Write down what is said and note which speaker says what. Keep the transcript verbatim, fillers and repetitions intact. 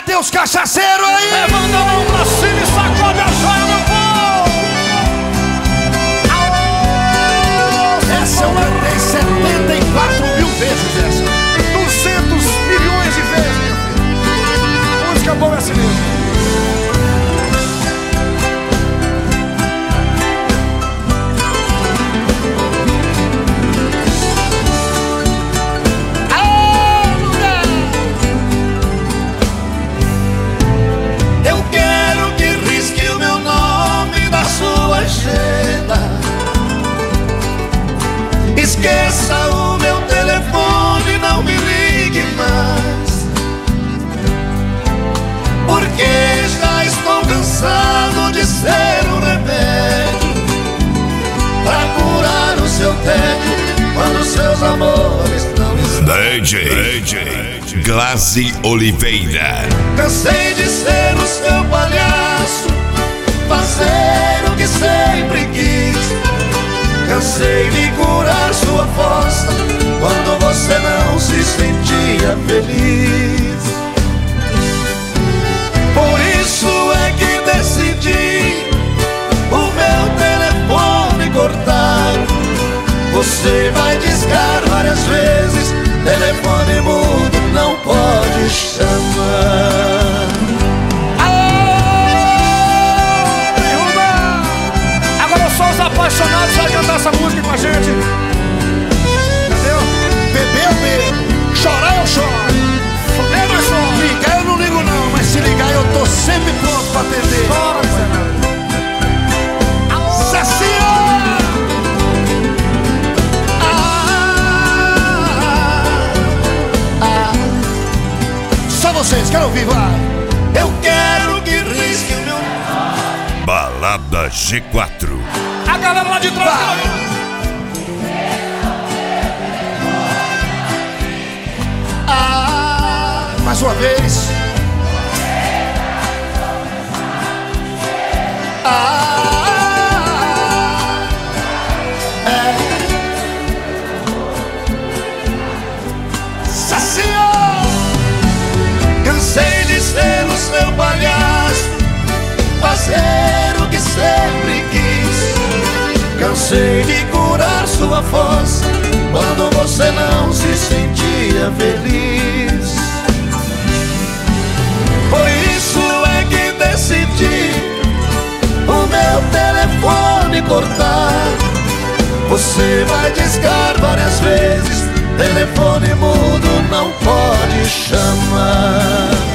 Speaker 1: Cadê os cachaceiros aí?
Speaker 2: Levanta a mão pra cima e sacode a joia, meu povo.
Speaker 1: Essa eu cantei setenta e quatro mil vezes essa.
Speaker 2: duzentos milhões de vezes, meu filho. Música boa é assim mesmo.
Speaker 3: Esqueça o meu telefone, não me ligue mais, porque já estou cansado de ser um remédio pra curar o seu tédio quando seus amores não estão.
Speaker 4: D J, D J Glaze Oliveira.
Speaker 3: Cansei de ser o seu palhaço, fazer o que sempre quis. Cansei de curar sua fossa quando você não se sentia feliz. Por isso é que decidi o meu telefone cortar. Você vai discar várias vezes, telefone mudo não pode chamar.
Speaker 2: Os apaixonados vai cantar essa música com a gente. Entendeu?
Speaker 1: Beber eu bebo, chorar eu choro,
Speaker 2: Fuder eu choro.
Speaker 1: ligar eu não ligo não, mas se ligar eu tô sempre pronto pra atender.
Speaker 2: Bora,
Speaker 1: Sacia! Ah, ah. Só vocês, quero ouvir, vai.
Speaker 3: Eu quero que risque o meu...
Speaker 4: Balada G quatro.
Speaker 2: a galera lá de trás.
Speaker 1: Ah, mais uma vez. Ah, é. Saciou.
Speaker 3: Cansei de ser o seu palhaço, fazer o que sempre quis. Cansei de curar sua fossa quando você não se sentia feliz. Por isso é que decidi o meu telefone cortar. Você vai discar várias vezes, telefone mudo não pode chamar.